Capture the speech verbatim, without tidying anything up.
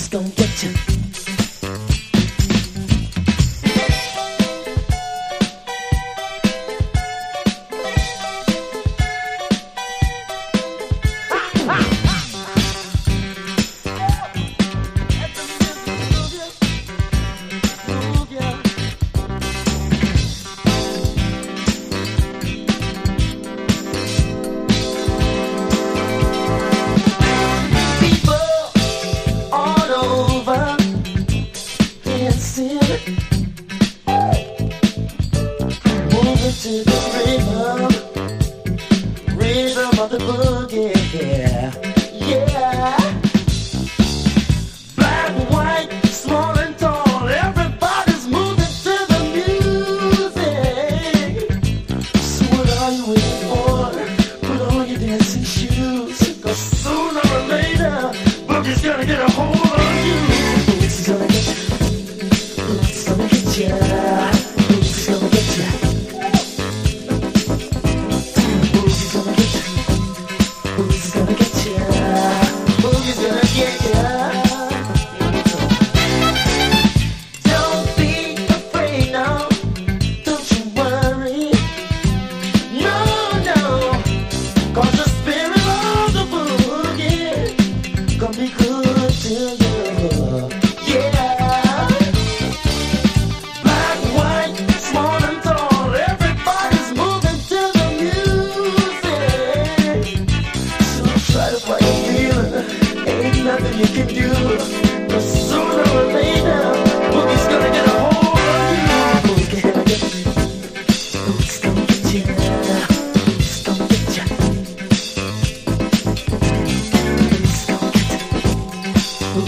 gonna get you. To the rhythm, rhythm of the boogie, yeah, yeah. Black, white, small and tall, everybody's moving to the music. So what are you waiting for? Put on your dancing shoes, 'cause sooner or later, boogie's gonna get a hold on you. Boogie's gonna get you. Boogie's gonna get you. Boogie's gonna get you. Boogie's gonna get ya. Boogie's gonna get ya. Don't be afraid, no. Don't you worry. No, no. 'Cause the spirit of the boogie gonna be good to you. Yeah. Black, white, small and tall, everybody's moving to the music. Try to fight the feeling, ain't nothing you can do. 'Cause sooner or later